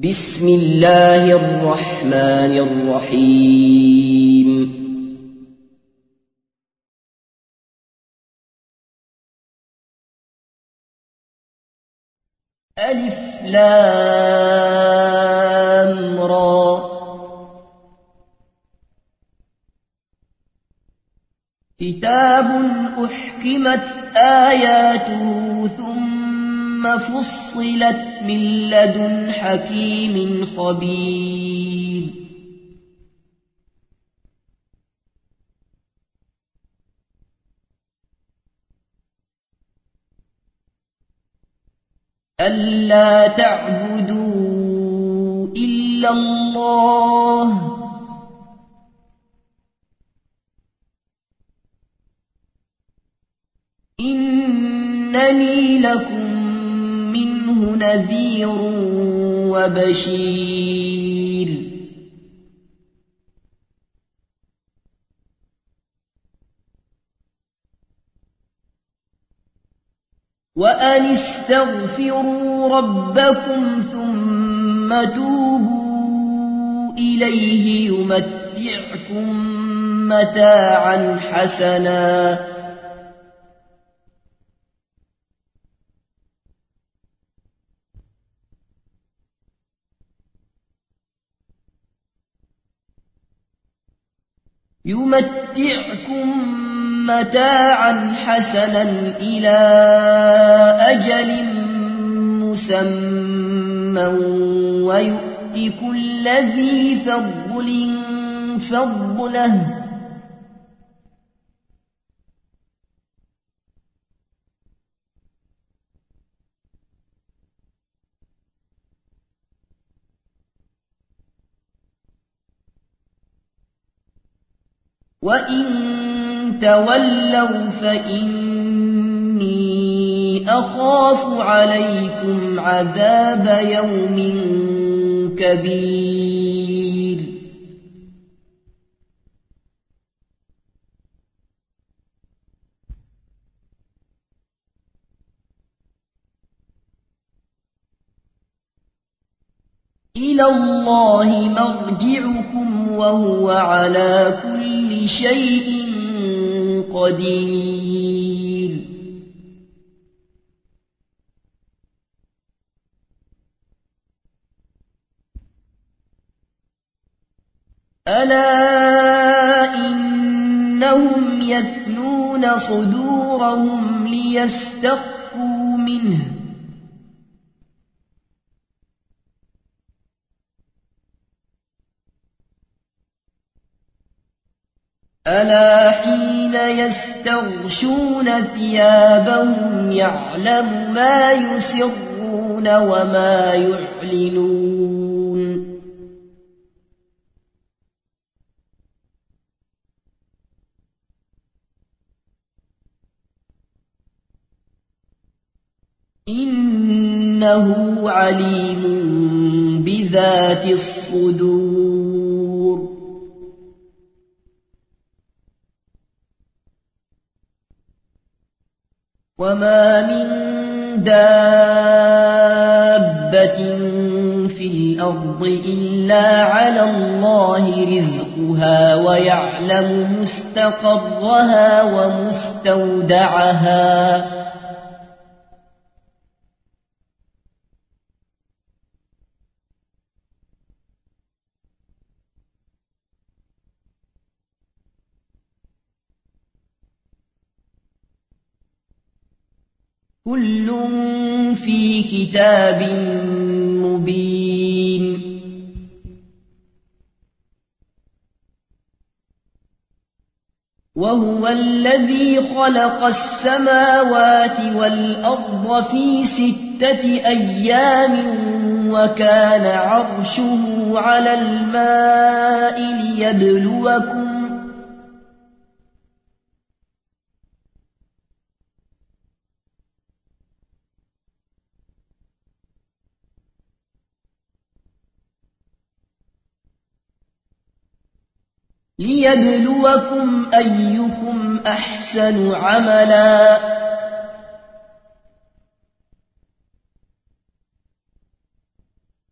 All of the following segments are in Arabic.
بسم الله الرحمن الرحيم ألف لام را كتاب أحكمت آياته ثم فصلت من لدن حكيم خبير ألا تعبدوا إلا الله إنني لكم منه نذير وبشير وأن استغفروا ربكم ثم توبوا إليه يمتعكم متاعا حسنا إلى أجل مسمى ويؤت كل ذي فضل فضله وإن تولوا فإني أخاف عليكم عذاب يوم كبير إلى الله مرجعكم وهو على كل شيء قدير ألا إنهم يثنون صدورهم ليستخفوا منه ألا حين يستغشون ثيابهم يعلم ما يسرون وما يعلنون إنه عليم بذات الصدور وما من دابة في الأرض إلا على الله رزقها ويعلم مستقرها ومستودعها كل في كتاب مبين وهو الذي خلق السماوات والأرض في 6 أيام وكان عرشه على الماء ليبلوكم أيكم أحسن عملا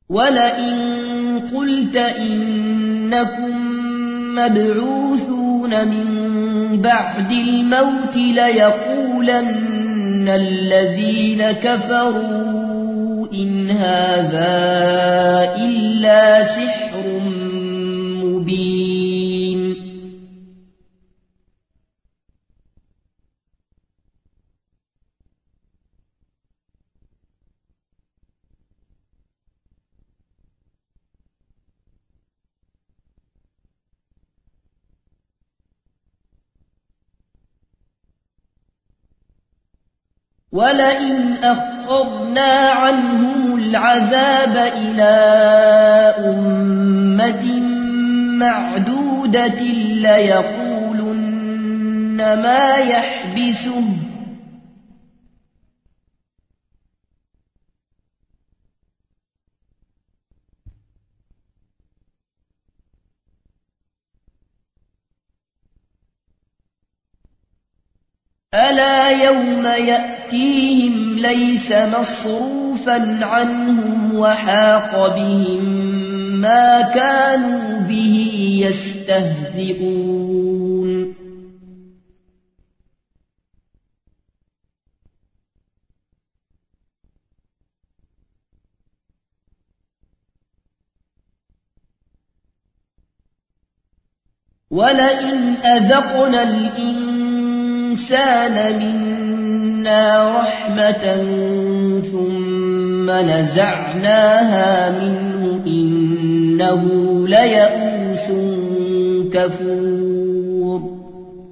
ولئن قلت إنكم مبعوثون من بعد الموت ليقولن الذين كفروا إن هذا إلا سحر مبين. ولئن أخرنا عنهم العذاب إلى أمة معدودة ليقولن ما يحبسه ألا يوم يأتيهم ليس مصروفا عنهم وحاق بهم ما كانوا به يستهزئون. ولئن أذقنا الإنسان منا رحمة ثم نزعناها منه إنه ليئوس كفور.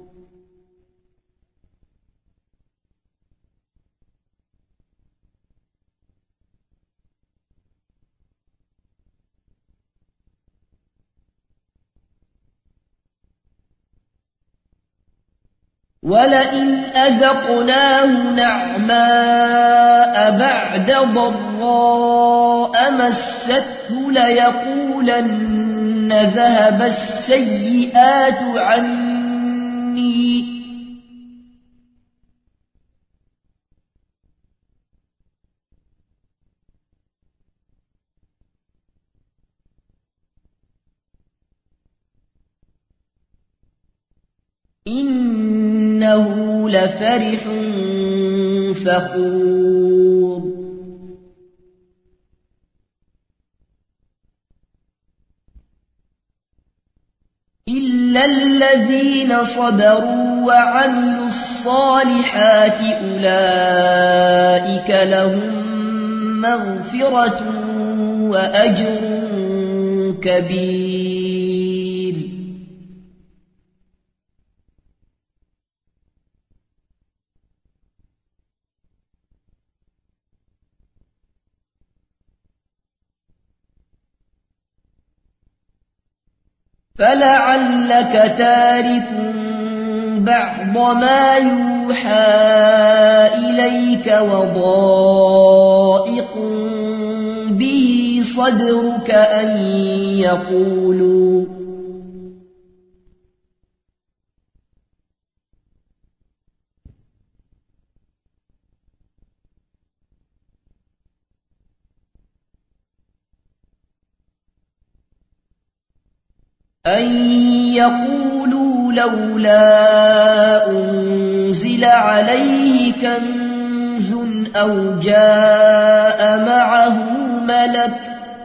ولئن أذقناه نعماء بعد ضراء مسته ليقولن ذهب السيئات عني إنه لفرح فخور. إلا الذين صبروا وعملوا الصالحات أولئك لهم مغفرة وأجر كبير. فلعلك تارك بعض ما يوحى إليك وضائق به صدرك أن يقولوا لولا أنزل عليه كنز أو جاء معه ملك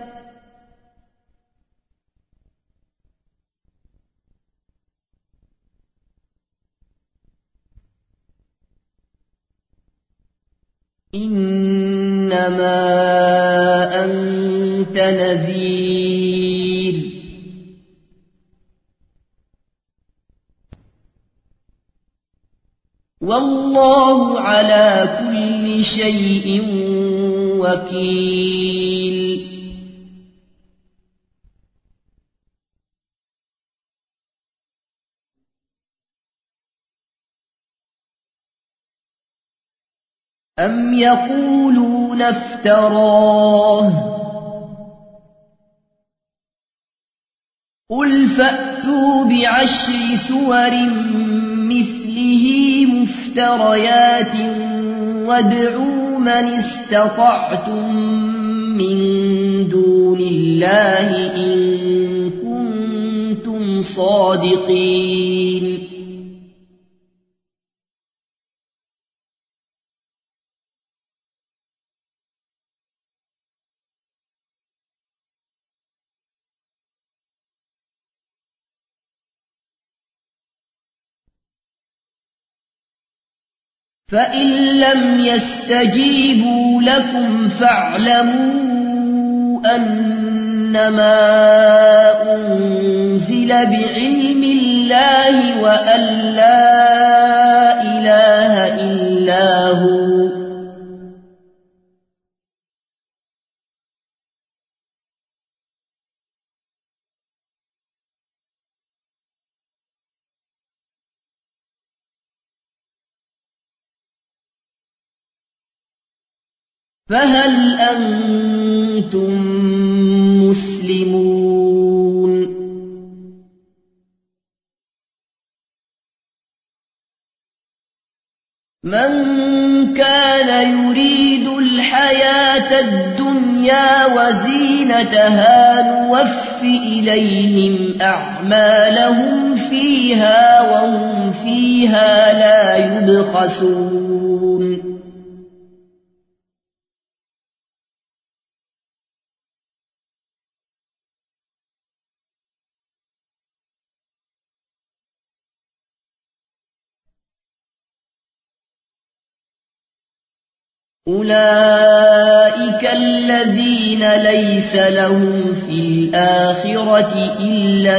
إنما أنت نذير والله على كل شيء وكيل. أم يقولون افتراه قل فأتوا بعشر سور مثله مفتريات وادعوا من استطعتم من دون الله إن كنتم صادقين فإن لم يستجيبوا لكم فاعلموا أنما أنزل بعلم الله وأن لا إله إلا هو فهل أنتم مسلمون من كان يريد الحياة الدنيا وزينتها نوف إليهم أعمالهم فيها وهم فيها لا يبخسون أولئك الذين ليس لهم في الآخرة إلا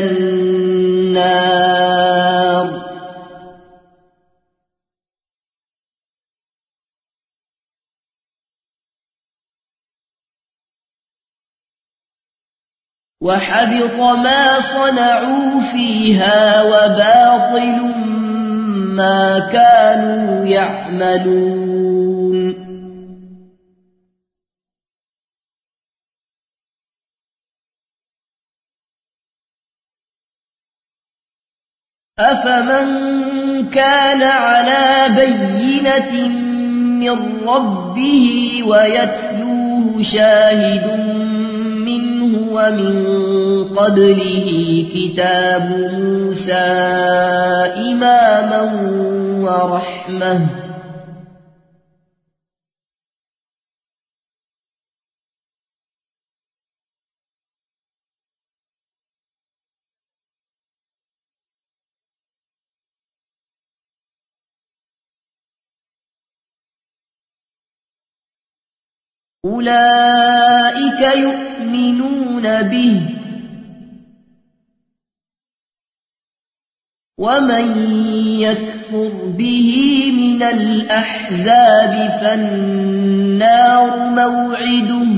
النار وحبط ما صنعوا فيها وباطل ما كانوا يعملون أفمن كان على بينة من ربه ويتلوه شاهد منه ومن قبله كتاب موسى إماما ورحمة أولئك يؤمنون به ومن يكفر به من الأحزاب فالنار موعده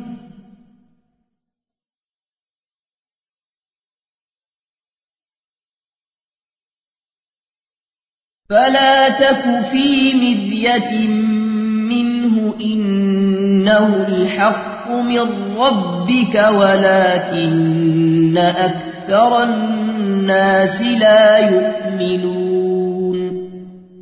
فلا تك في مرية منه إنه الحق من ربك ولكن أكثر الناس لا يؤمنون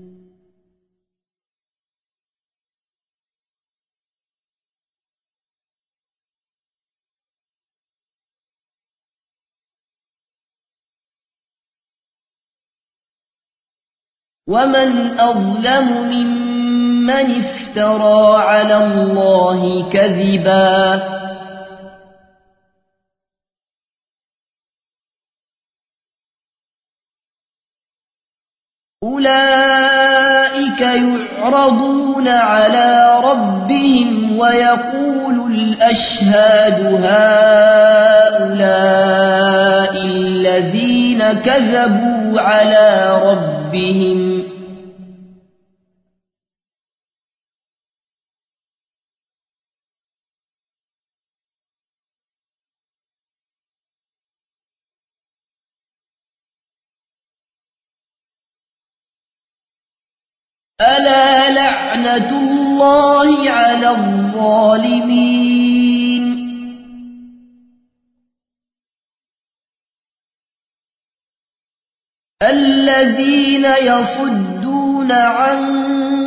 ومن أظلم ممن افترى على الله كذبا أولئك يعرضون على ربهم ويقول الأشهاد هؤلاء الذين كذبوا على ربهم ألا لعنة الله على الظالمين الذين يصدون عن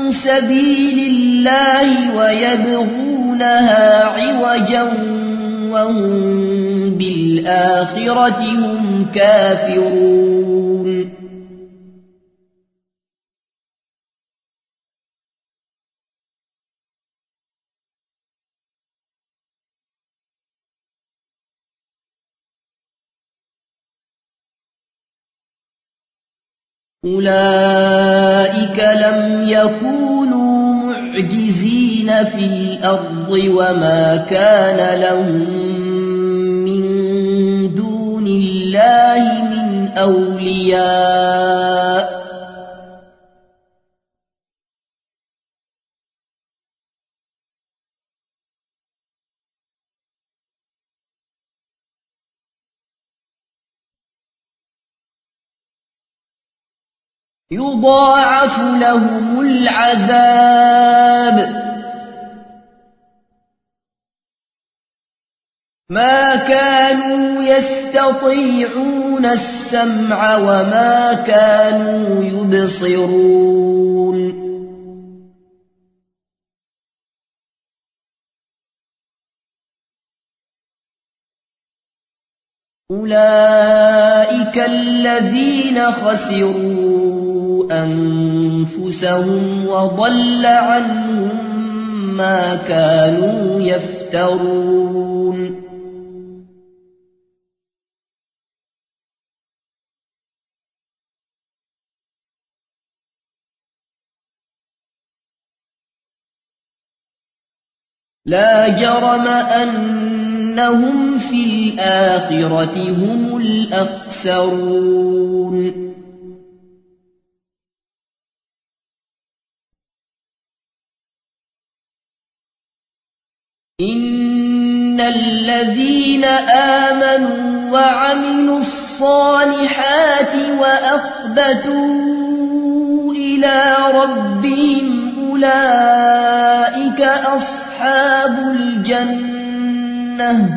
سبيل الله ويبغونها عوجا وهم بالآخرة هم كافرون أولئك لم يكونوا معجزين في الأرض وما كان لهم من دون الله من أولياء يضاعف لهم العذاب ما كانوا يستطيعون السمع وما كانوا يبصرون أولئك الذين خسروا أنفسهم وضل عنهم ما كانوا يفترون لا جرم أنهم في الآخرة هم الأخسرون إن الذين آمنوا وعملوا الصالحات وأخبتوا إلى ربهم أولئك أصحاب الجنة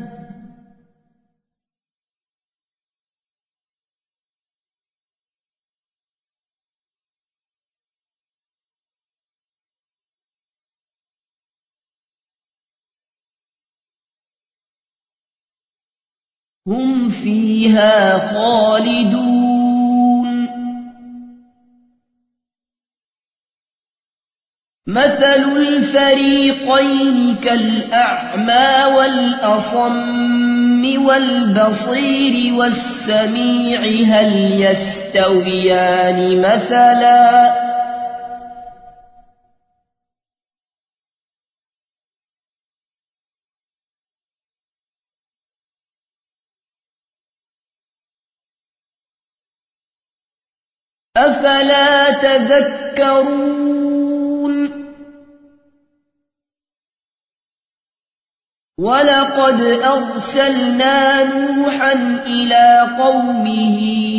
هم فيها خالدون مثل الفريقين كالأعمى والأصم والبصير والسميع هل يستويان مثلا أفلا تذكرون ولقد أرسلنا نوحا إلى قومه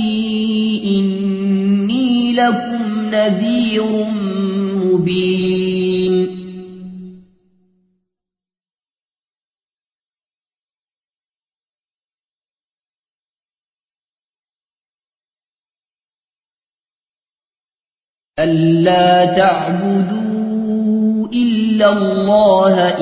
إني لكم نذير مبين ألا تعبدوا إلا الله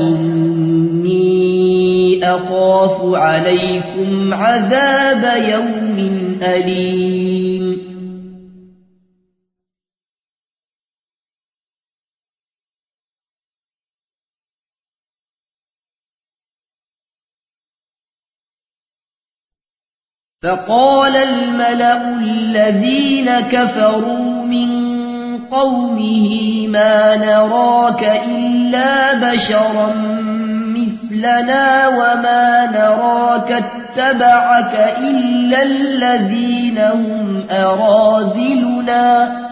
إني أخاف عليكم عذاب يوم أليم فقال الملأ الذين كفروا من قومه ما نراك إلا بشرا مثلنا وما نراك اتبعك إلا الذين هم أراذلنا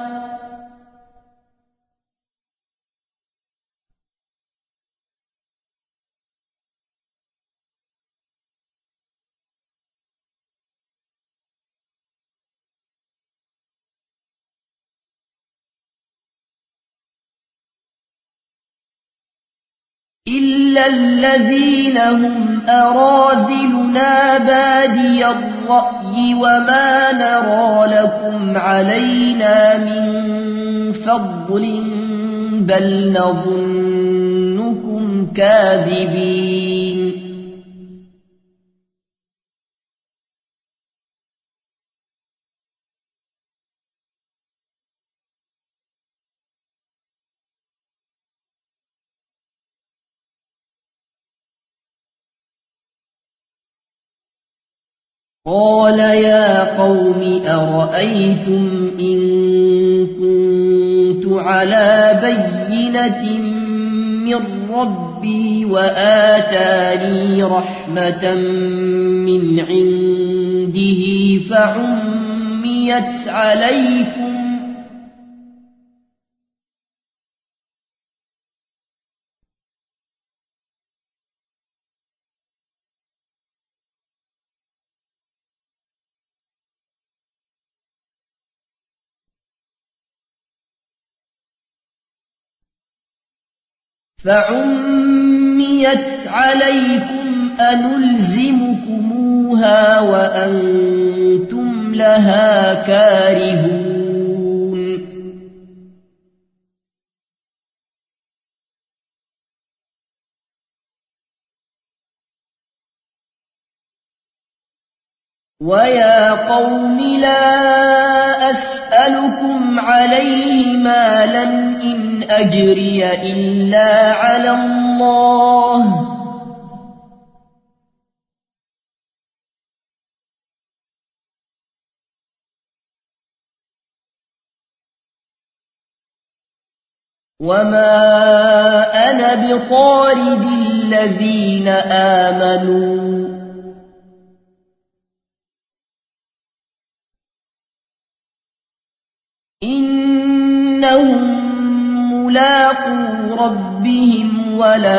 بادي الرأي وما نرى لكم علينا من فضل بل نظنكم كاذبين قال يا قوم أرأيتم إن كنت على بينة من ربي وآتاني رحمة من عنده فعميت عليكم أنلزمكموها وأنتم لها كارهون ويا قوم لا أسألكم عليه مالا إن أجري إلا على الله وما أنا بطارد الذين آمنوا إنهم ملاقو ربهم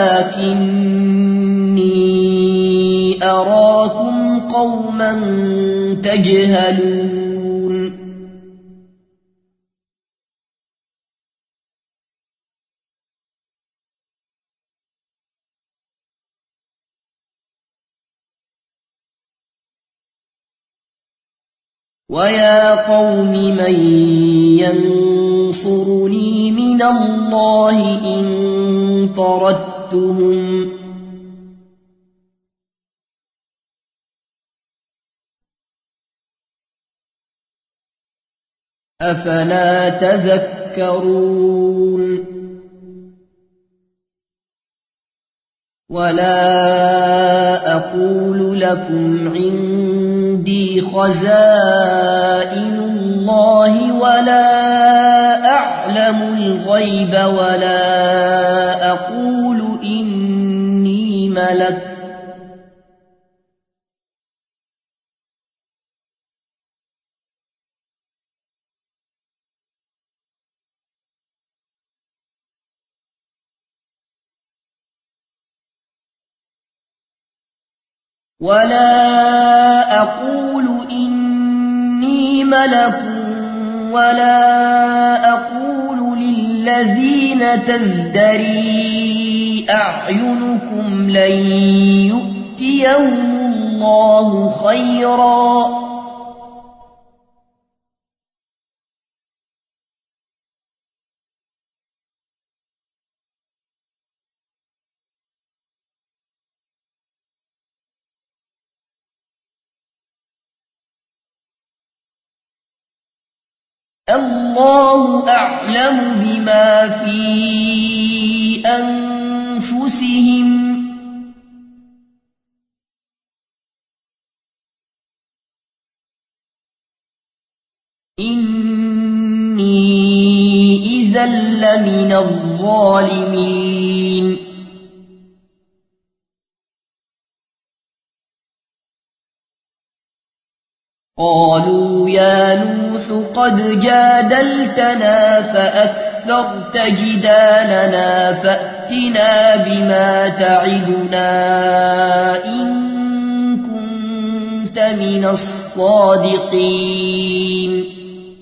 ولكني أراكم قوما تجهلون ويا قوم من ينصرني من الله إن طردتهم أفلا تذكرون ولا أقول لكم عندي خزائن الله ولا أعلم الغيب ولا أقول إني ملك ولا أقول للذين تزدري أعينكم لن يؤتيهم الله خيرا الله أعلم بما في أنفسهم إني إذا لمن الظالمين قالوا يا نوح قد جادلتنا فأكثرت جدالنا فأتنا بما تعدنا إن كنت من الصادقين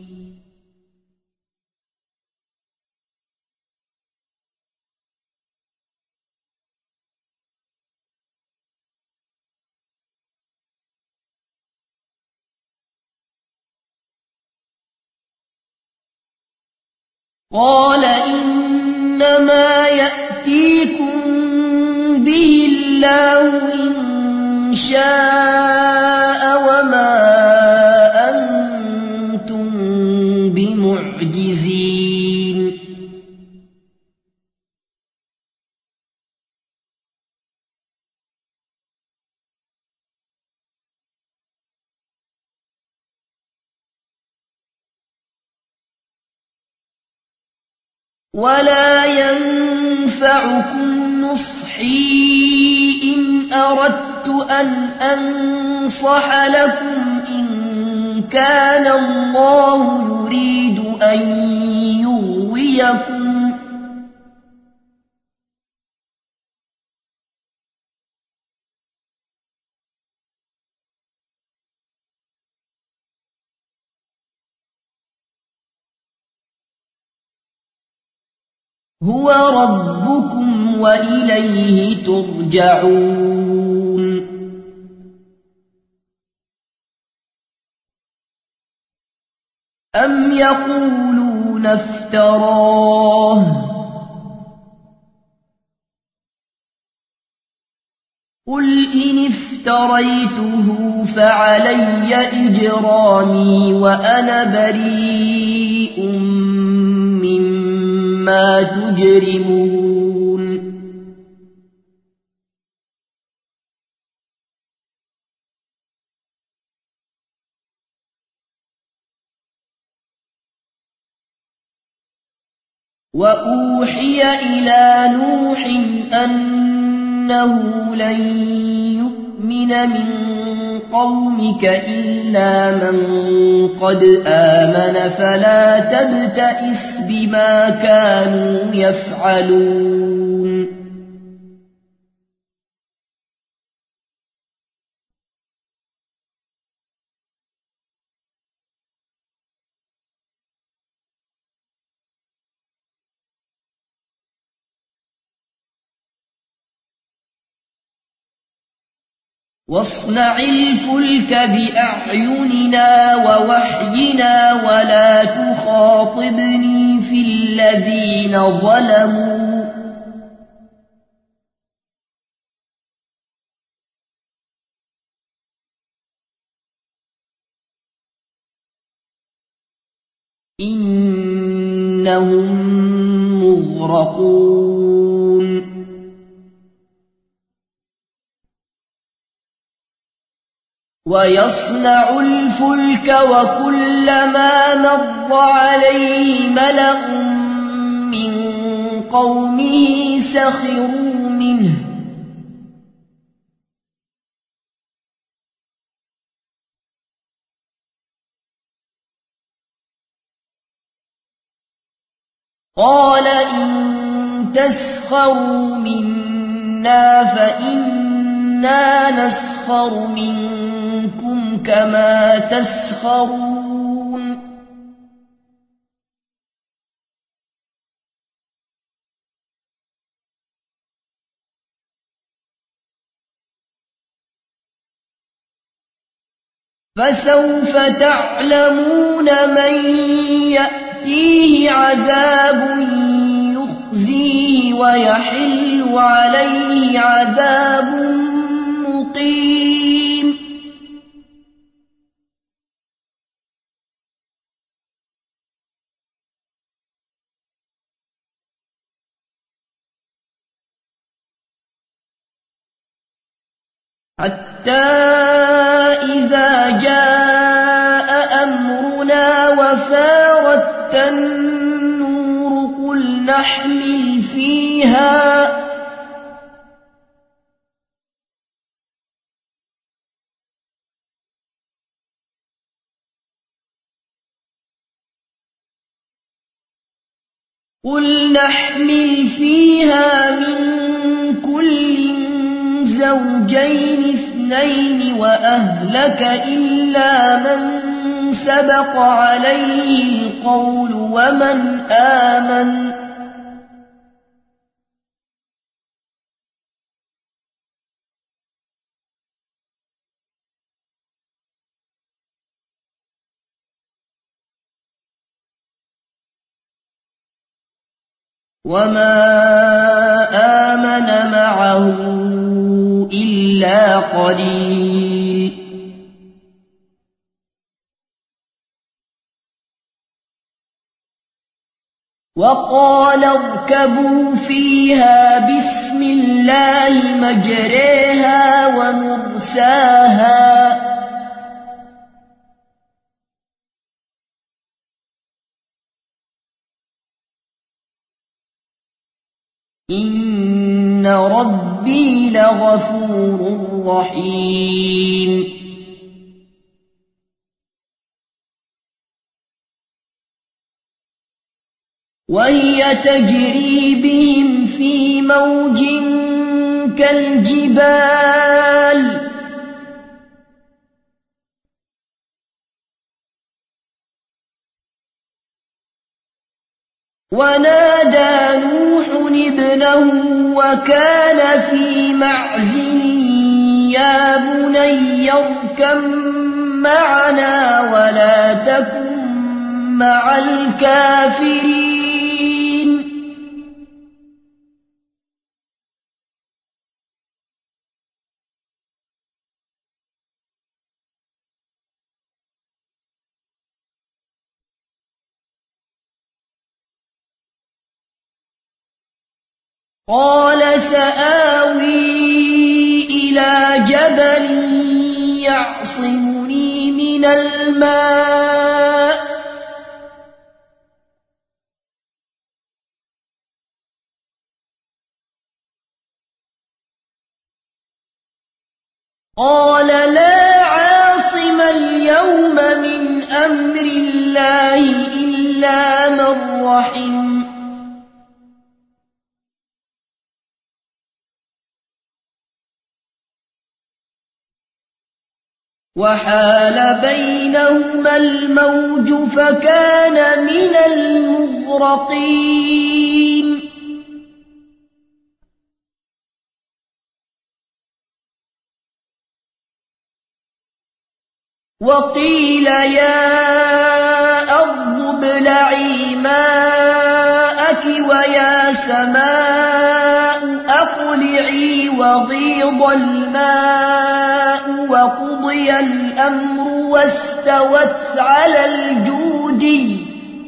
قال إنما يأتيكم به الله إن شاء وما أنتم بمعجزين ولا ينفعكم نصحي إن أردت أن أنصح لكم إن كان الله يريد أن يغويكم هو ربكم وإليه ترجعون أم يقولون افتراه قل إن افتريته فعلي إجرامي وأنا بريء مما تجرمون وأوحي إلى نوح أنه لن يؤمن من قومك إلا من قد آمن فلا تبتئس بما كانوا يفعلون واصنع الفلك بأعيننا ووحينا ولا تخاطبني في الذين ظلموا إنهم مغرقون ويصنع الفلك وكلما مر عليه ملأ من قومه سخروا منه قال إن تسخروا منا فإنا نسخر منكم كما تسخرون فسوف تعلمون من يأتيه عذاب يخزيه ويحل عليه عذاب مقيم حتى إذا جاء أمرنا وفارت النور قل نحمل فيها من كل زوجين اثنين وأهلك إلا من سبق عليه القول ومن آمن وما آمن معه إلا قليل وقال اركبوا فيها بسم الله مجريها ومرساها إن ربي لغفور رحيم وهي تجري بهم في موج كالجبال ونادى نوح ابنه وكان في معزل يا بني اركب معنا ولا تكن مع الكافرين قال سآوي إلى جبل يعصمني من الماء قال لا عاصم اليوم من أمر الله إلا من رحم وحال بينهما الموج فكان من المغرقين وقيل يا أرض ابلعي ماءك ويا سماء أقلعي وغيض الماء وقضي الأمر واستوت على الجودي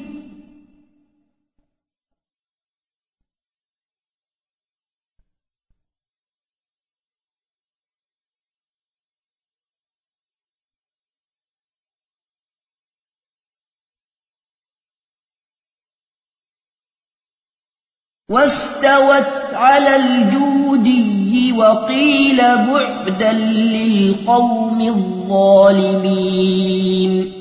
وقيل بعدا للقوم الظالمين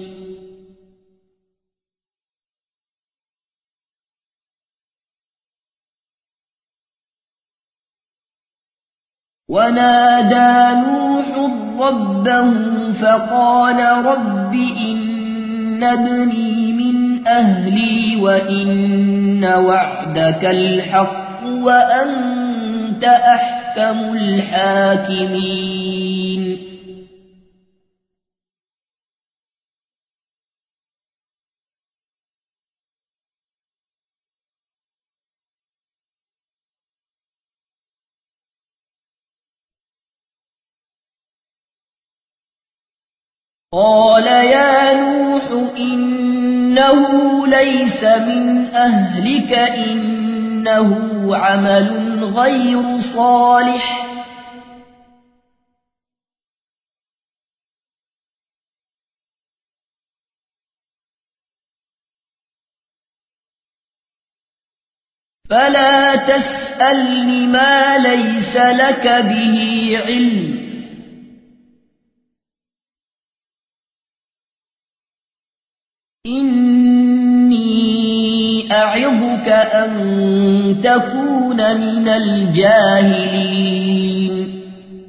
ونادى نوح ربه فقال رب إن ابني من أهلي وإن وعدك الحق وأنت أحكم الحاكمين قال يا نوح إنه ليس من أهلك إنه عمل غير صالح فلا تسألني ما ليس لك به علم إني أعظك أن تكون من الجاهلين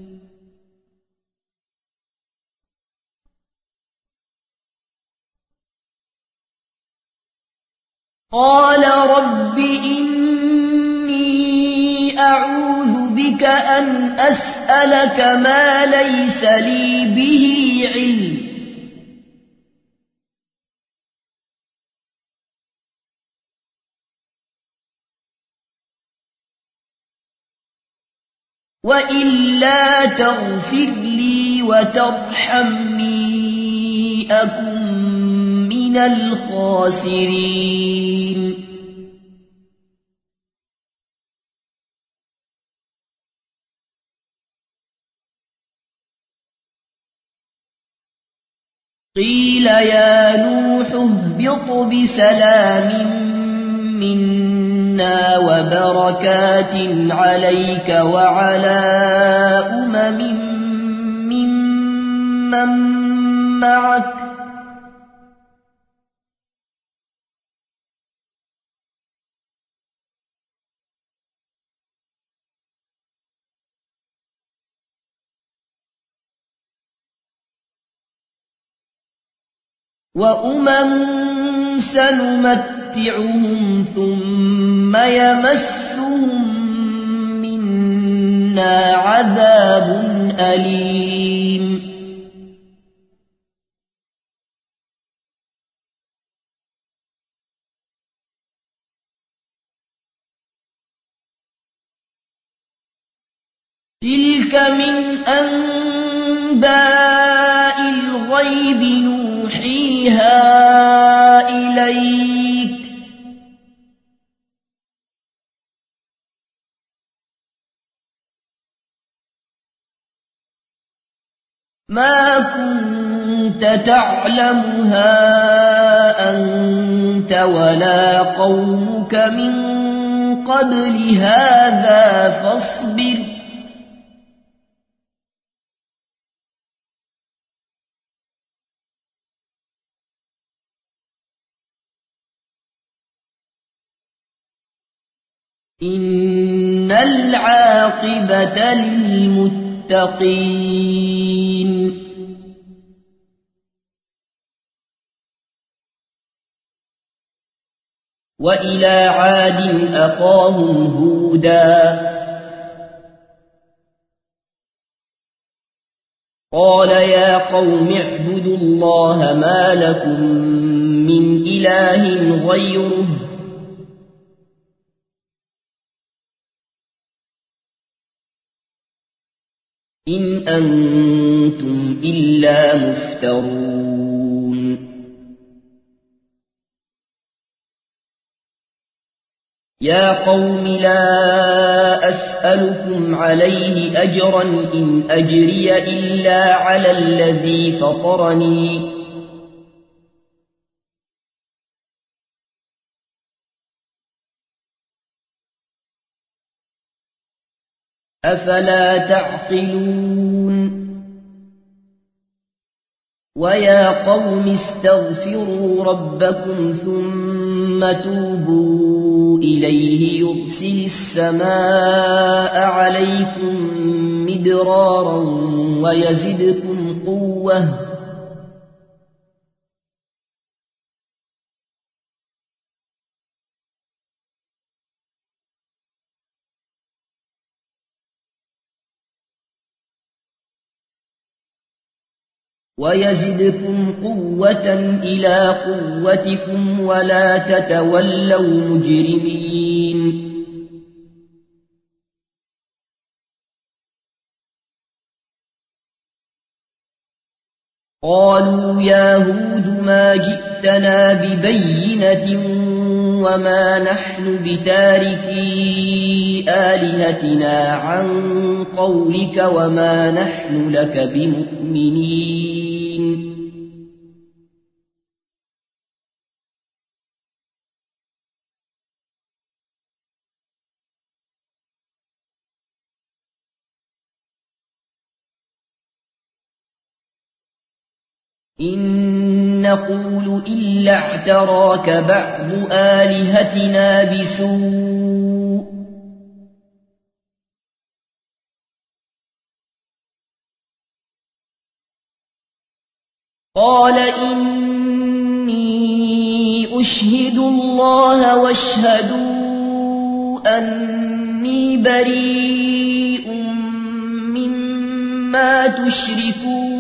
قال رب إني أعوذ بك أن أسألك ما ليس لي به علم وإلا تغفر لي وترحمني أكن من الخاسرين قيل يا نوح اهبط بسلام منا وبركات عليك وعلى ممن معك سنمتعهم ثم يمسهم منا عذاب أليم تلك من أنباء الغيب نوحيها إليك ما كنت تعلمها أنت ولا قومك من قبل هذا فاصبر إن العاقبة للمتقين وإلى عاد أخاهم هودا قال يا قوم اعبدوا الله ما لكم من إله غيره إن أنتم إلا مفترون يا قوم لا أسألكم عليه أجرا إن أجري إلا على الذي فطرني أفلا تعقلون ويا قوم استغفروا ربكم ثم توبوا إليه يرسل السماء عليكم مدرارا ويزدكم قوة إلى قوتكم ولا تتولوا مجرمين قالوا يا هود ما جئتنا ببينة وما نحن بتاركي آلهتنا عن قولك وما نحن لك بمؤمنين إن نقول إلا اعتراك بعض آلهتنا بسوء قال إني أشهد الله واشهدوا أني بريء مما تشركون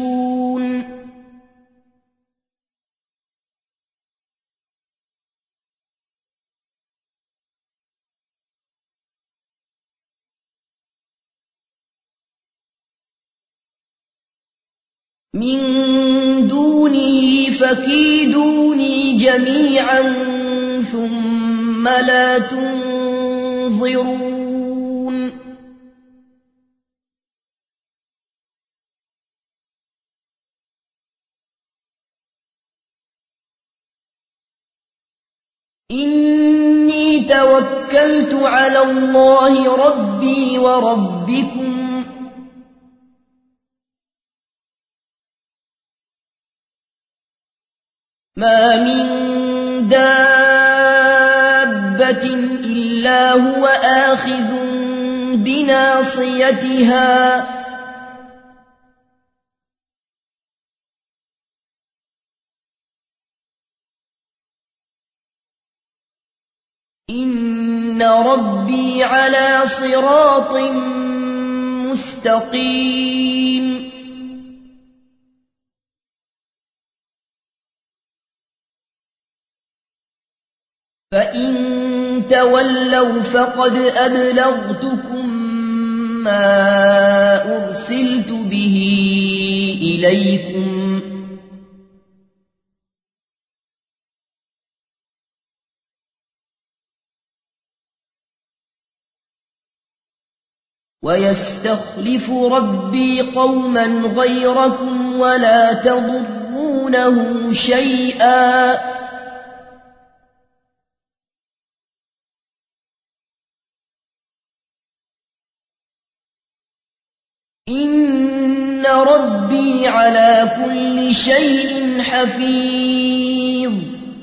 من دونه فكيدوني جميعا ثم لا تنظرون إني توكلت على الله ربي وربكم ما من دابة إلا هو آخذ بناصيتها إن ربي على صراط مستقيم فإن تولوا فقد أبلغتكم ما أرسلت به إليكم ويستخلف ربي قوما غيركم ولا تضرونه شيئا إن ربي على كل شيء حفيظ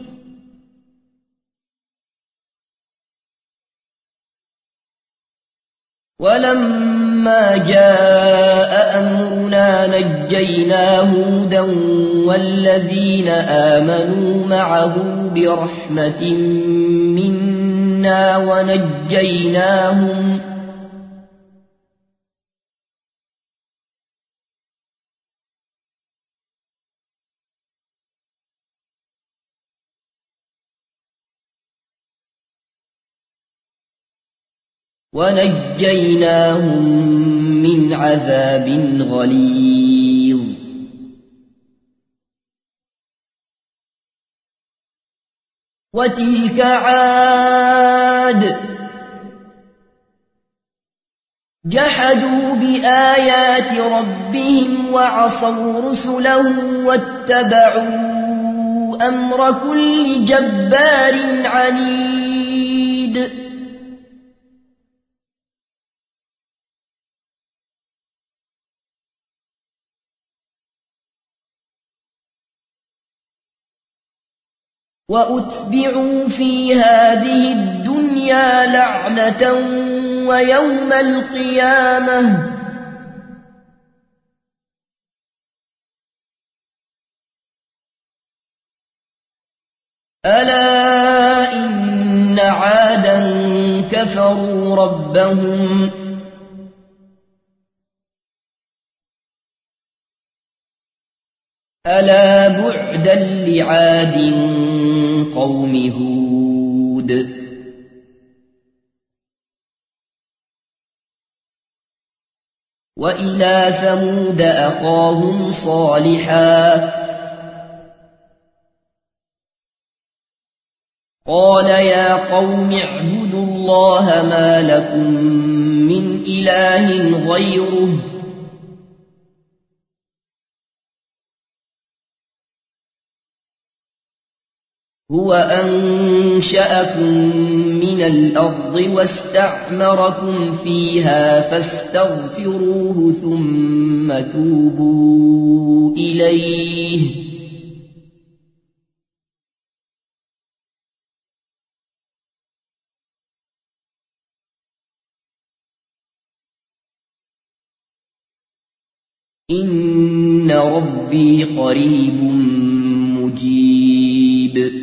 ولما جاء أمرنا نجينا هودا والذين آمنوا معه برحمة منا ونجيناهم من عذاب غليظ وتلك عاد جحدوا بآيات ربهم وعصوا رسله واتبعوا أمر كل جبار عنيد وأتبعوا في هذه الدنيا لعنة ويوم القيامة ألا إن عادا كفروا ربهم ألا بعدا لعاد قوم هود وإلى ثمود أخاهم صالحا قال يا قوم اعبدوا الله ما لكم من إله غيره هو أنشأكم من الأرض واستعمركم فيها فاستغفروه ثم توبوا إليه إن ربي قريب مجيب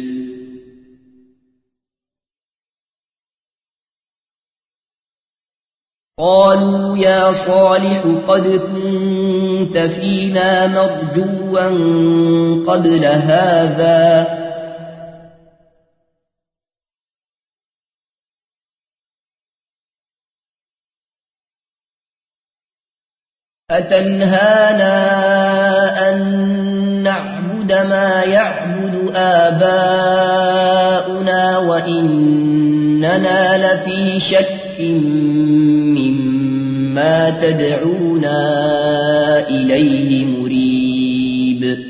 قالوا يا صالح قد كنت فينا مرجوا قبل هذا أتنهانا أن نعبد ما يعبد آباؤنا وإننا لفي شك مما تدعونا إليه مريب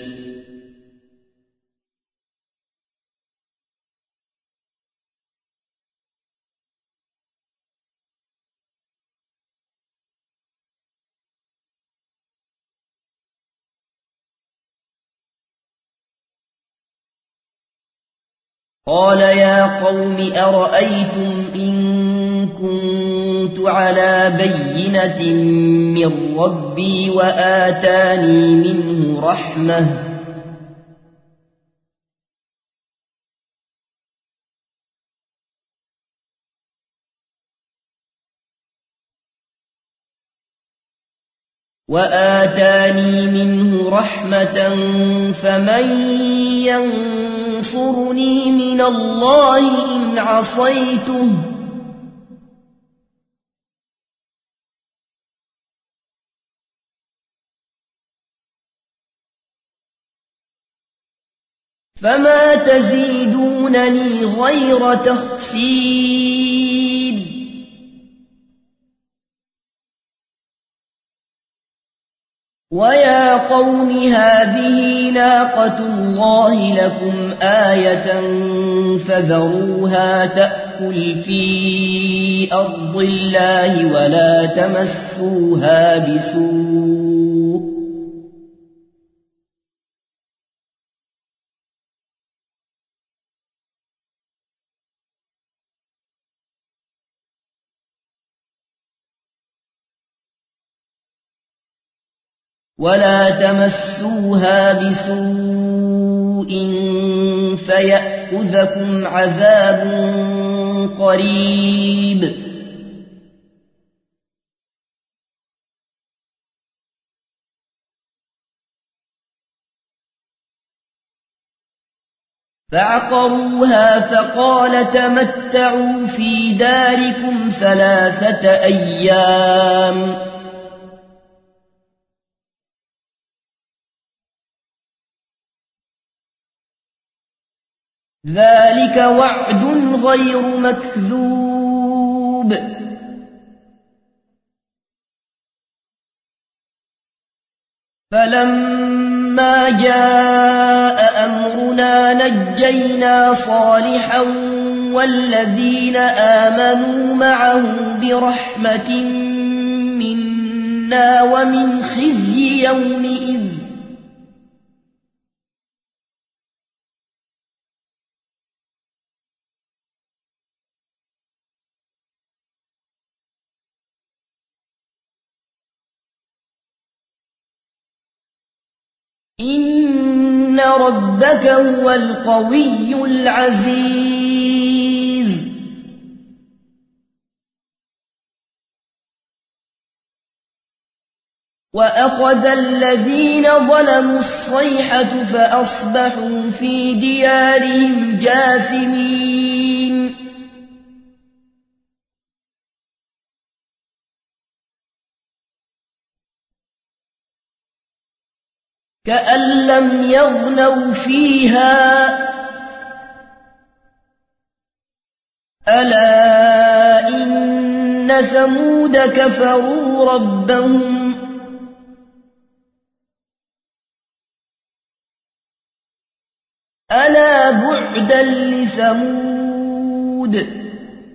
قال يا قوم أرأيتم إن كنت على بينة من ربي وآتاني منه رحمة فمن ينصرني من الله إن عصيته فما تزيدونني غير تخسير ويا قوم هذه ناقة الله لكم آية فذروها تأكل في أرض الله ولا تمسوها بسوء فيأخذكم عذاب قريب فعقروها فقال تمتعوا في داركم 3 أيام ذلك وعد غير مكذوب فلما جاء أمرنا نجينا صالحا والذين آمنوا معه برحمة منا ومن خزي يومئذ إن ربك هو القوي العزيز وأخذ الذين ظلموا الصيحة فأصبحوا في ديارهم جاثمين كأن لم يغنوا فيها ألا إن ثمود كفروا ربهم ألا بعدا لثمود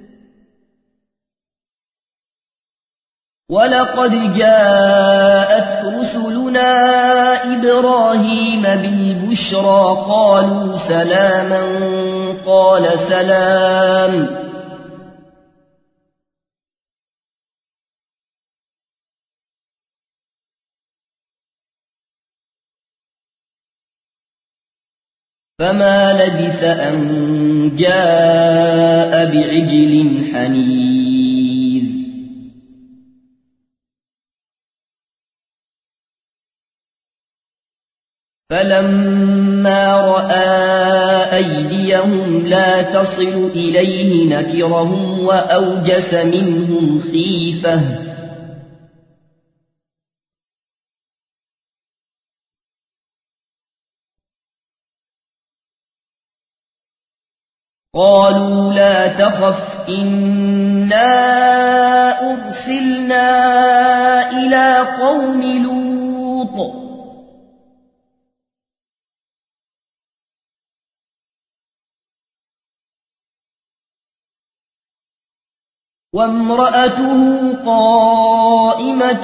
ولقد جاءت رسلنا إبراهيم بالبشرى قالوا سلاما قال سلام فما لبث أن جاء بعجل حنيذ فلما رأى أيديهم لا تصل إليه نكرهم وأوجس منهم خيفة قالوا لا تخف إنا أرسلنا إلى قوم لوط وامرأته قائمة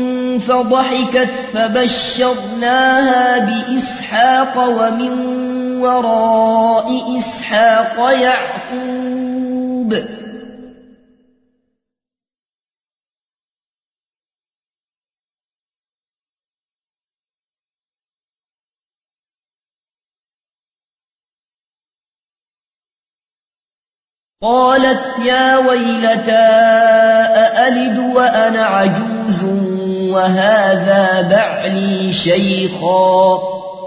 فضحكت فبشرناها بإسحاق ومن وراء إسحاق يعقوب قالت يا ويلتى أألد وأنا عجوز وهذا بعلي شيخا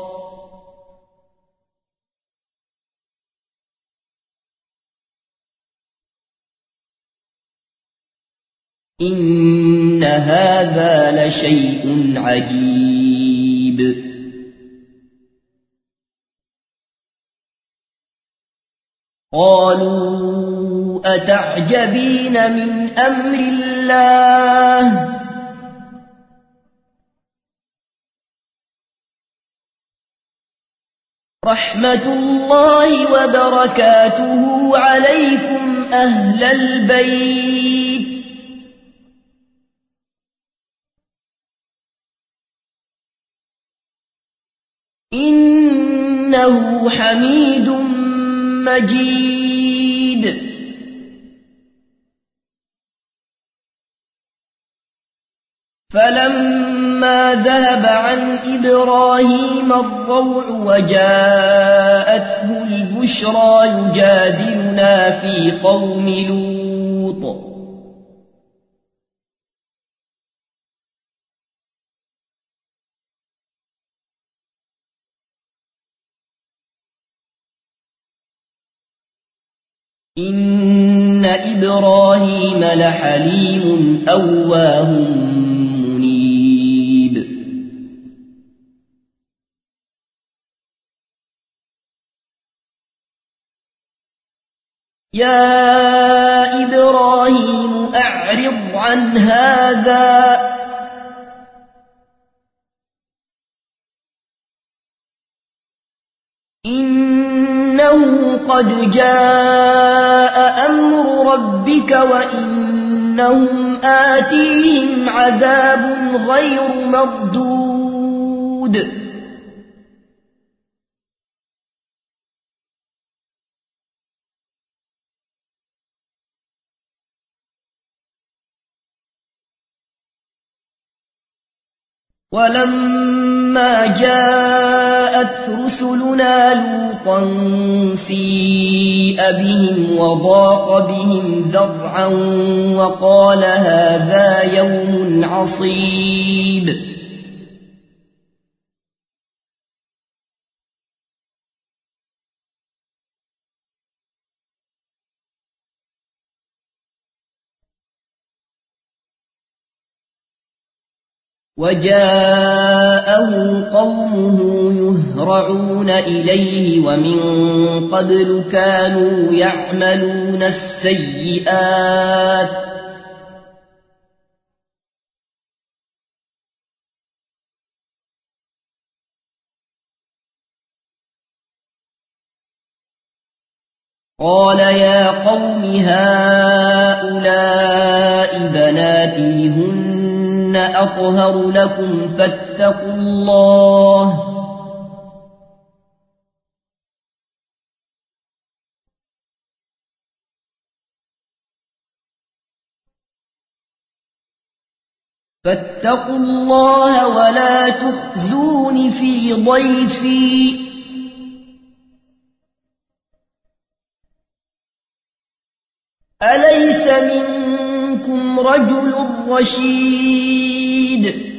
إن هذا لشيء عجيب قالوا أتعجبين من أمر الله رحمة الله وبركاته عليكم أهل البيت إنه حميد مجيد فلما ذهب عن إبراهيم الروع وجاءته البشرى يجادلنا في قوم لوط إن إبراهيم لحليم أواه منيب يا إبراهيم أعرض عن هذا إنه قد جاء أمر ربك وإنهم آتيهم عذاب غير مردود ولما جاءت رسلنا لوطا سيء بهم وضاق بهم ذرعا وقال هذا يوم عصيب وجاءه قومه يهرعون إليه ومن قبل كانوا يعملون السيئات قال يا قوم هؤلاء بناتي هن أطهر لكم فاتقوا الله ولا تخزون في ضيفي أليس منكم رجل رشيد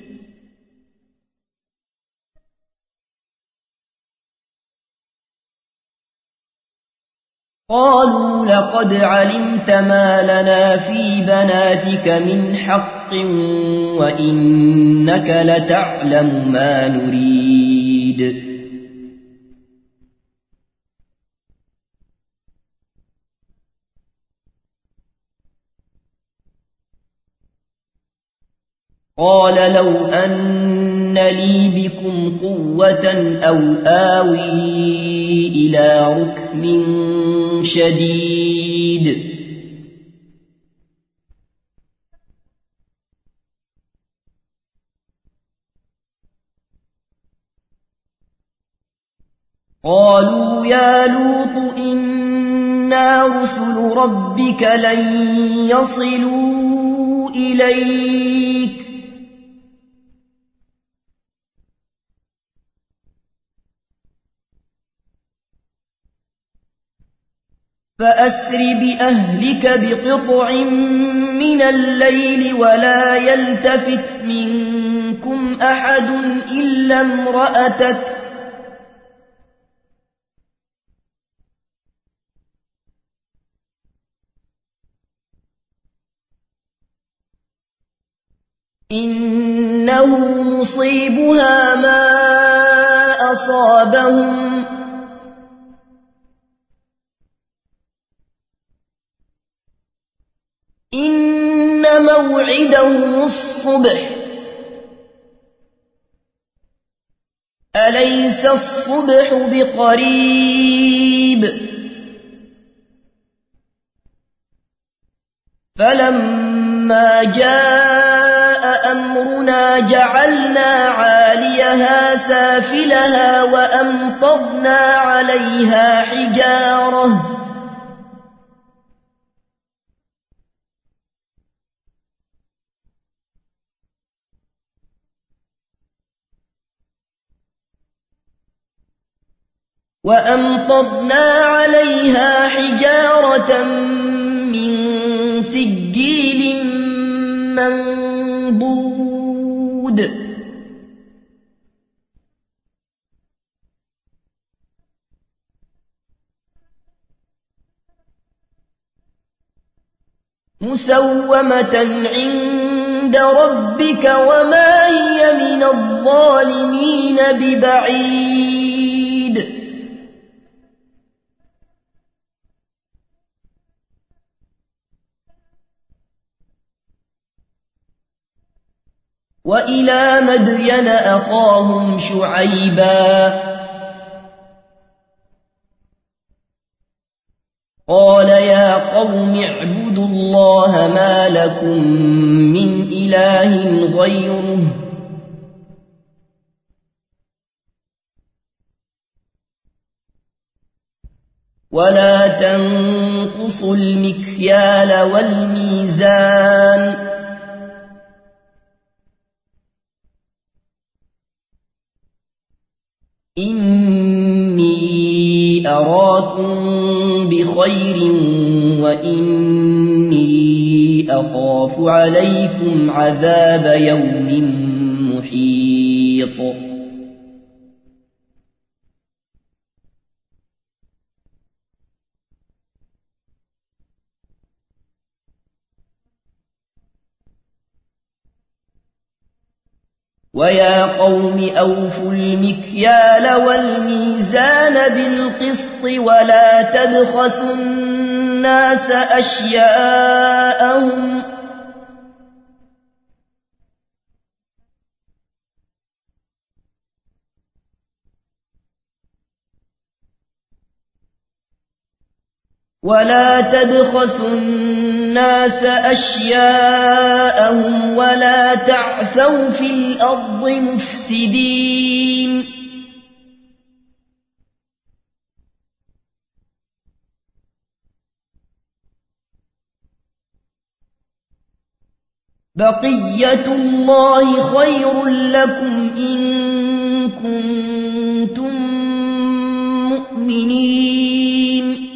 قالوا لقد علمت ما لنا في بناتك من حق وإنك لتعلم ما نريد قال لو أن لي بكم قوة أو آوي إلى ركن شديد قالوا يا لوط إنا رسل ربك لن يصلوا إليك فأسر بأهلك بقطع من الليل ولا يلتفت منكم أحد إلا امرأتك إنه مصيبها ما أصابهم إن موعدهم الصبح أليس الصبح بقريب فلما جاء أمرنا جعلنا عاليها سافلها وأمطرنا عليها حجارة من سجيل منضود مسومة عند ربك وما هي من الظالمين ببعيد وإلى مدين أخاهم شعيبا قال يا قوم اعبدوا الله ما لكم من إله غيره ولا تنقصوا المكيال والميزان إني أراكم بخير وإني أخاف عليكم عذاب يوم محيط ويا قوم أوفوا المكيال والميزان بالقسط ولا تبخسوا الناس أشياءهم ولا تعثوا في الأرض مفسدين بقية الله خير لكم إن كنتم مؤمنين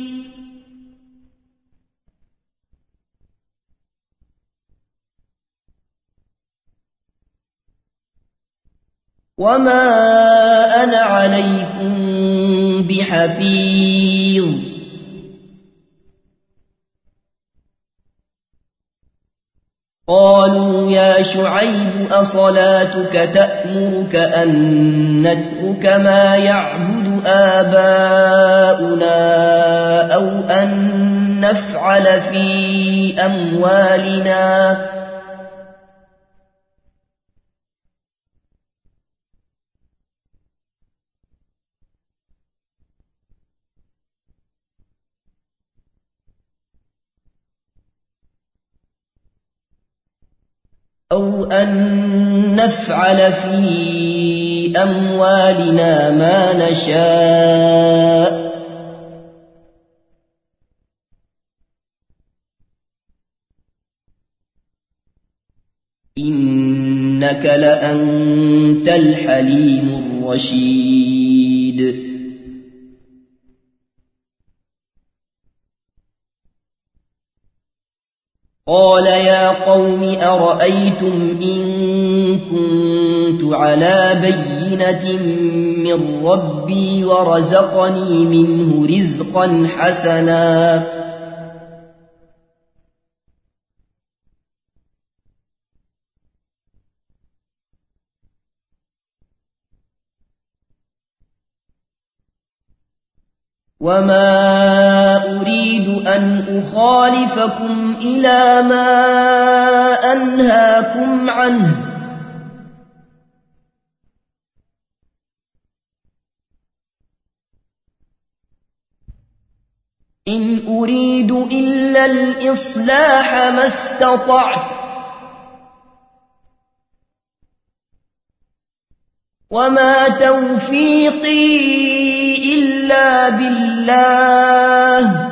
وما أنا عليكم بحفيظ قالوا يا شعيب أصلاتك تأمرك أن نترك ما يعبد آباؤنا أو أن نفعل في أموالنا أموالنا ما نشاء إنك لأنت الحليم الرشيد قال يا قوم أرأيتم إن كنت على بينة من ربي ورزقني منه رزقا حسنا وما أريد أن أخالفكم إلى ما أنهاكم عنه إن أريد إلا الإصلاح ما استطعت وما توفيقي إلا بالله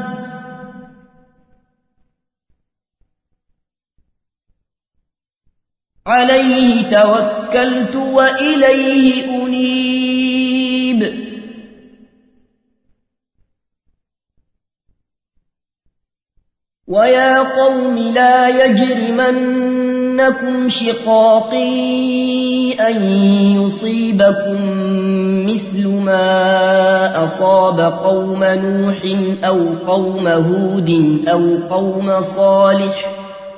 عليه توكلت وإليه أنيب ويا قوم لا يجرمنكم شقاقي أن يصيبكم مثل ما أصاب قوم نوح أو قوم هود أو قوم صالح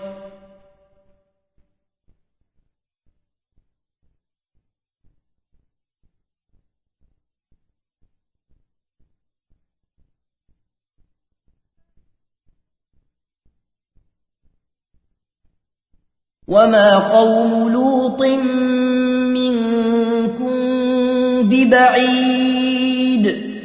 وما قوم لوط منكم ببعيد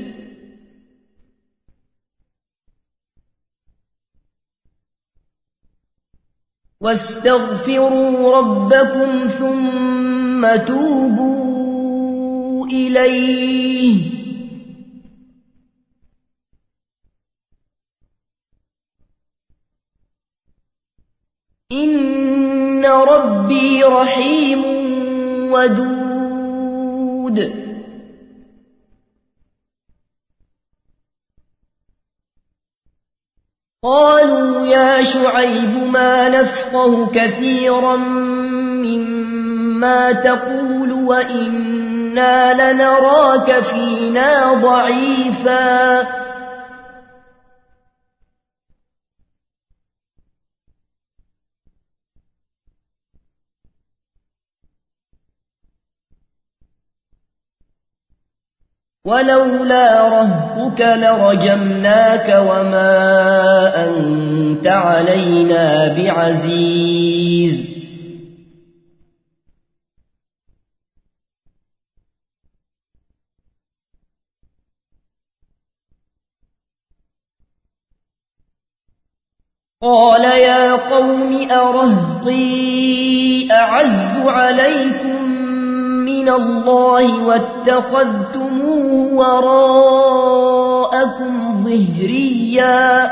واستغفروا ربكم ثم توبوا إليه إن ربي رحيم ودود قالوا يا شعيب ما نفقه كثيرا مما تقول وإنا لنراك فينا ضعيفا ولولا رهطك لرجمناك وما أنت علينا بعزيز قال يا قوم أرهطي أعز عليكم من الله واتخذتموه وراءكم ظهريا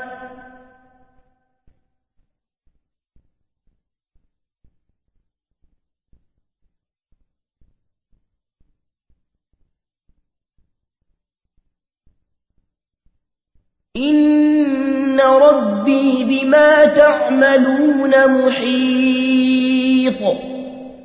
إن ربي بما تعملون محيط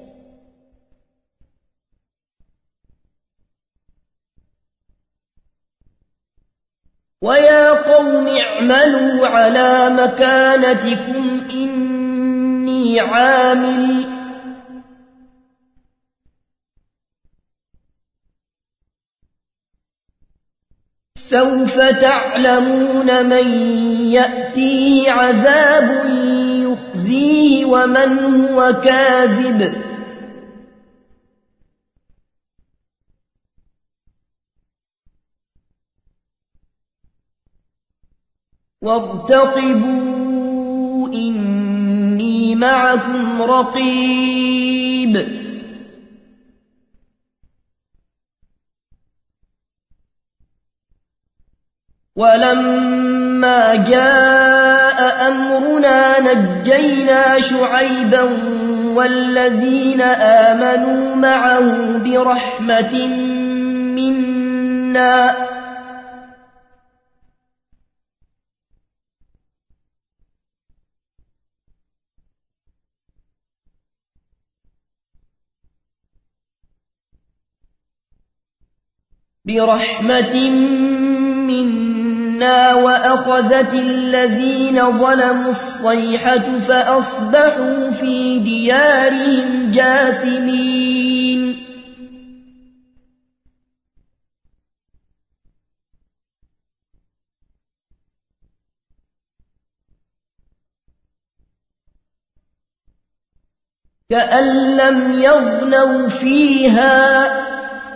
ويا قوم اعملوا على مكانتكم إني عامل سوف تعلمون من يأتيه عذاب يخزيه ومن هو كاذب وارتقبوا إني معكم رقيب ولما جاء أمرنا نجينا شعيبا والذين آمنوا معه برحمة منا وأخذت الذين ظلموا الصيحة فأصبحوا في ديارهم جاثمين كأن لم يغنوا فيها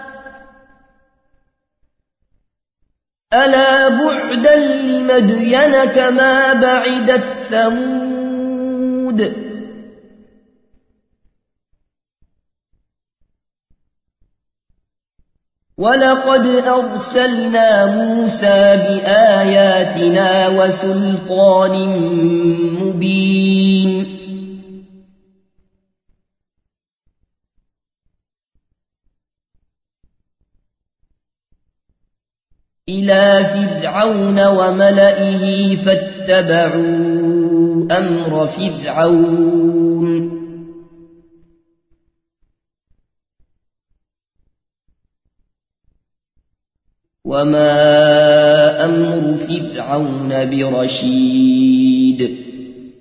ألا بعدا لمدين كما بعدت ثمود ولقد أرسلنا موسى بآياتنا وسلطان مبين إلى فرعون وملئه فاتبعوا أمر فرعون وما أمر فرعون برشيد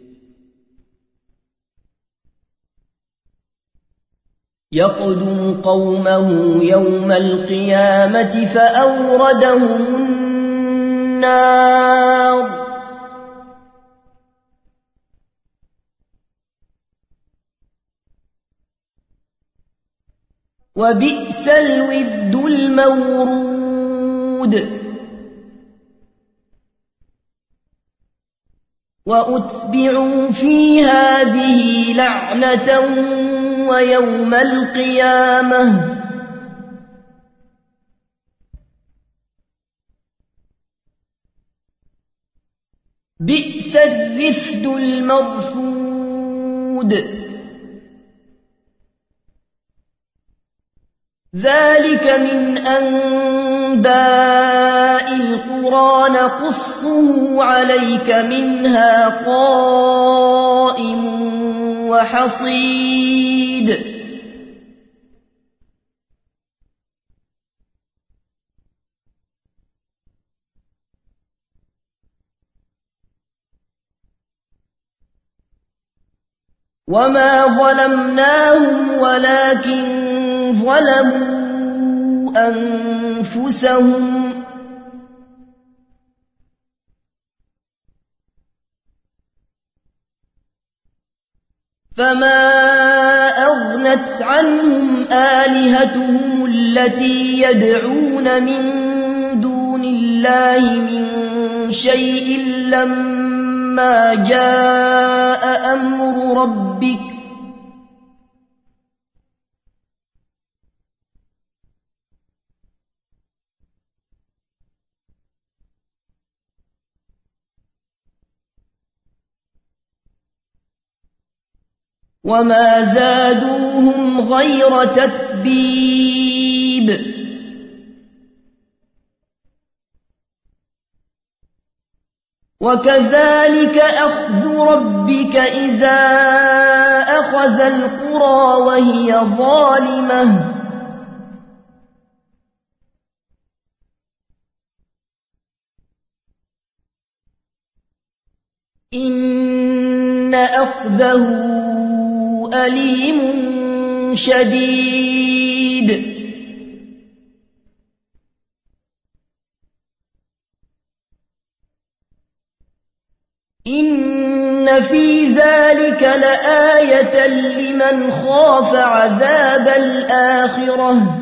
يقدم قومه يوم القيامة فأوردهم النار وبئس الود المورود وأتبعوا في هذه لعنة ويوم القيامة بئس الرفد المرفود ذلك من أنباء القرى نقصه عليك منها قائم وحصيد وما ظلمناهم ولكن ظلموا أنفسهم فما أغنت عنهم آلهتهم التي يدعون من دون الله من شيء لما جاء أمر ربك وما زادوهم غير تتبيب وكذلك أخذ ربك إذا أخذ القرى وهي ظالمة إن أخذه أليم شديد إن في ذلك لآية لمن خاف عذاب الآخرة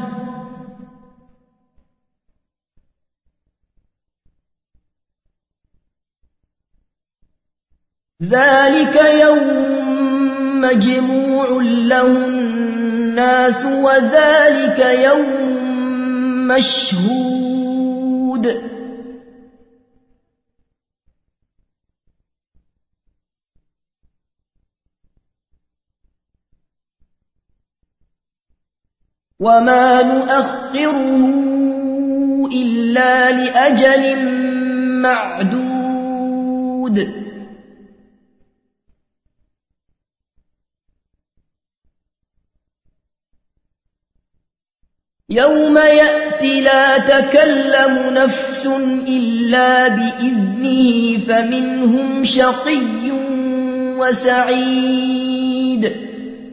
ذلك يوم مجموع له الناس وذلك يوم مشهود وما نؤخره إلا لأجل معدود يوم يأتي لا تكلم نفس إلا بإذنه فمنهم شقي وسعيد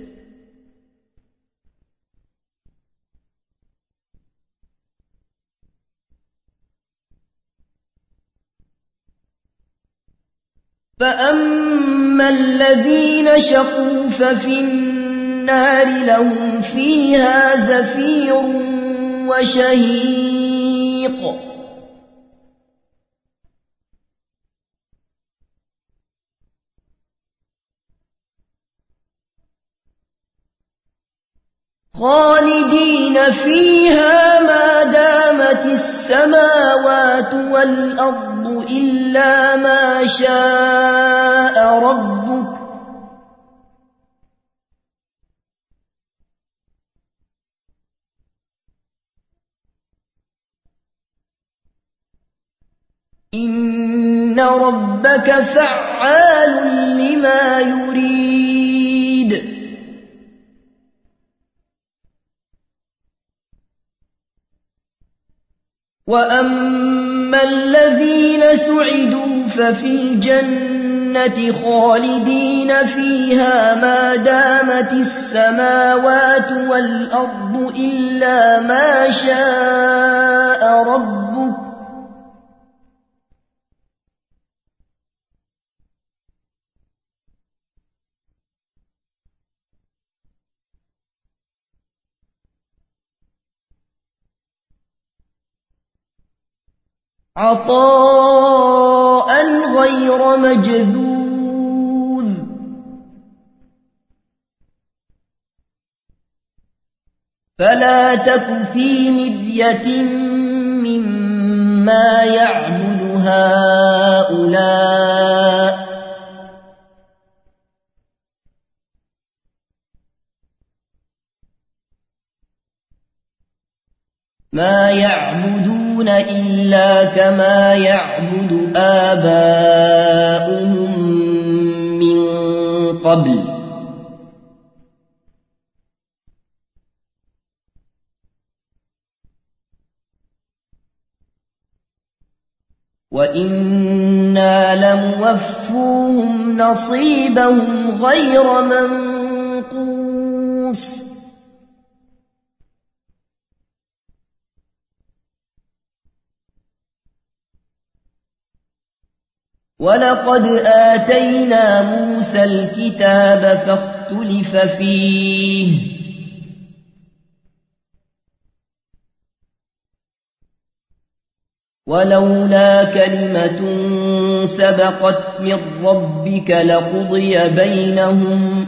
فأما الذين شقوا ففي النار لهم فيها زفير وشهيق خالدين فيها ما دامت السماوات والأرض إلا ما شاء ربك إن ربك فعال لما يريد وأما الذين سعدوا ففي الجنة خالدين فيها ما دامت السماوات والأرض إلا ما شاء ربك عطاء غير مجذوذ فلا تك في مرية مما يعبد هؤلاء ما يعبدون إلا كما يعبد آباؤهم من قبل وإنا لموفوهم نصيبهم غير منقوص ولقد آتينا موسى الكتاب فاختلف فيه ولولا كلمة سبقت من ربك لقضي بينهم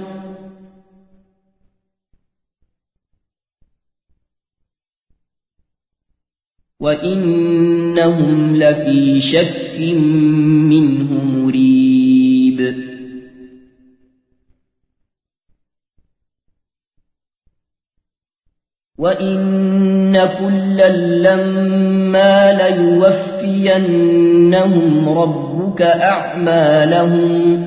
وإنهم لفي شك منه مريب وإن كلا لما ليوفينهم ربك أعمالهم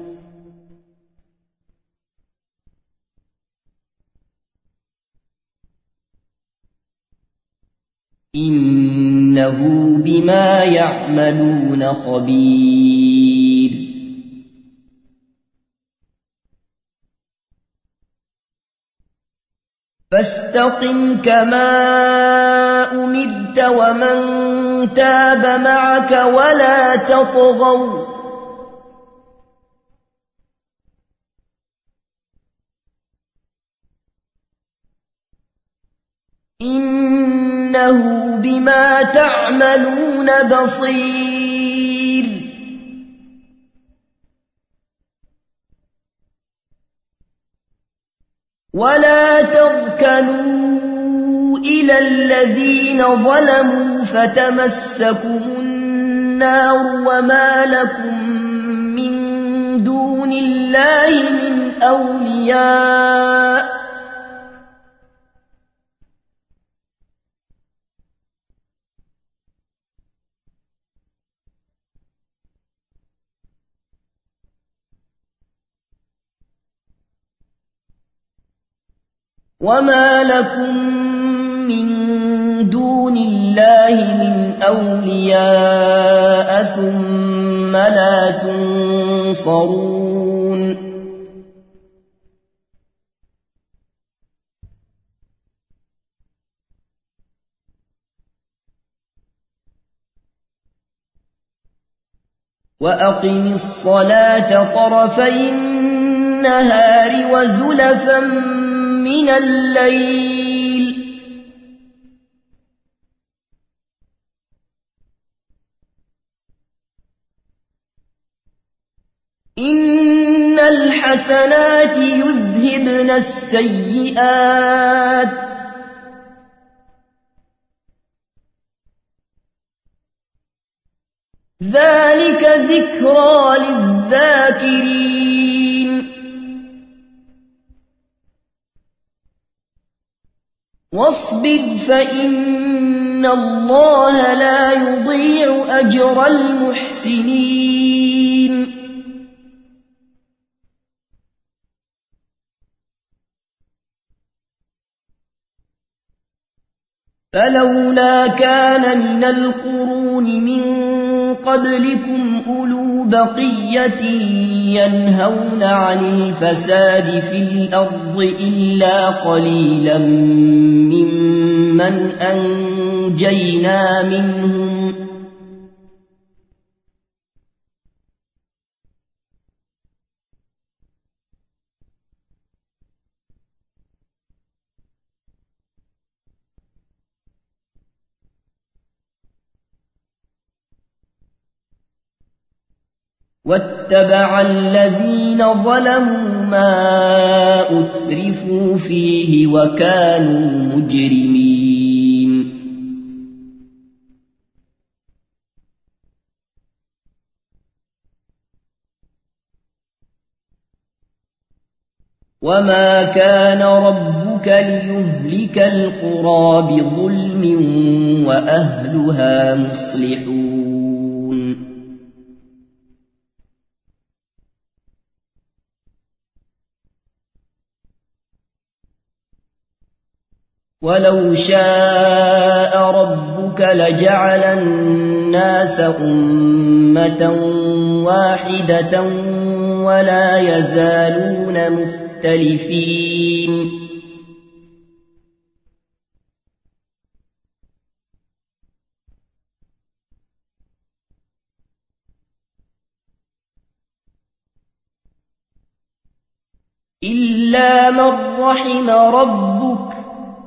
إنه بما يعملون خبير فاستقم كما أمرت ومن تاب معك ولا تطغوا إنه بما تعملون بصير ولا تركنوا إلى الذين ظلموا فتمسكم النار وما لكم من دون الله من أولياء وما لكم من دون الله من أولياء ثم لا تنصرون وأقم الصلاة طرفي النهار وزلفا من الليل إن الحسنات يذهبن السيئات ذلك ذكرى للذاكرين واصبر فإن الله لا يضيع أجر المحسنين فلولا كان من القرون من قبلكم أولو بقية ينهون عن الفساد في الأرض إلا قليلا ممن أنجينا منهم واتبع الذين ظلموا ما أترفوا فيه وكانوا مجرمين وما كان ربك ليهلك القرى بظلم وأهلها مصلحون ولو شاء ربك لجعل الناس أمة واحدة ولا يزالون مختلفين إلا من رحم ربك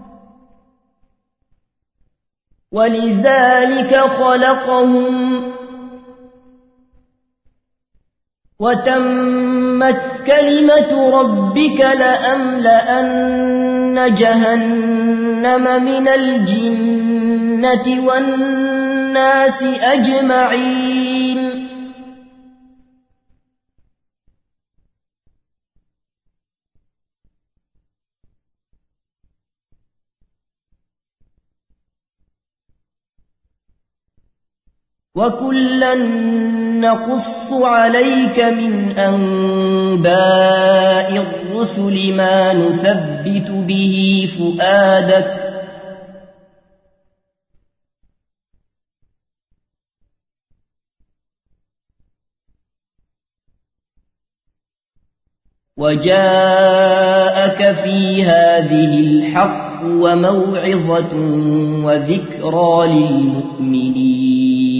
ولذلك خلقهم وتمت كلمة ربك لأملأن جهنم من الجنة والناس أجمعين وكلا نقص عليك من أنباء الرسل ما نثبت به فؤادك وجاءك في هذه الحق وموعظة وذكرى للمؤمنين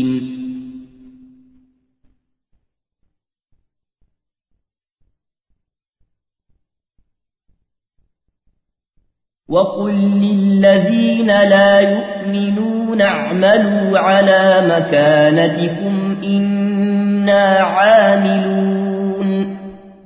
وقل للذين لا يؤمنون اعملوا على مكانتكم إنا عاملون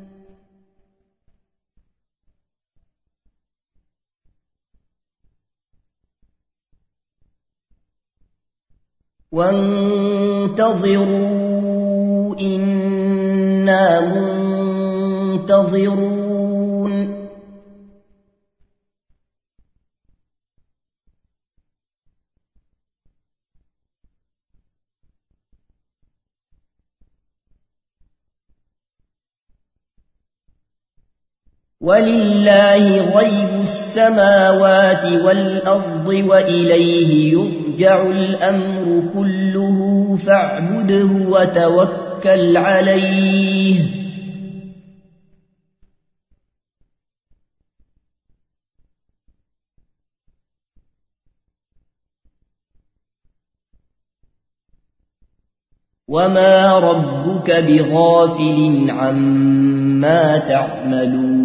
وانتظروا إنا منتظرون ولله غيب السماوات السماوات والأرض وإليه يرجع الأمر كله فاعبده وتوكل عليه وما ربك بغافل عما تعملون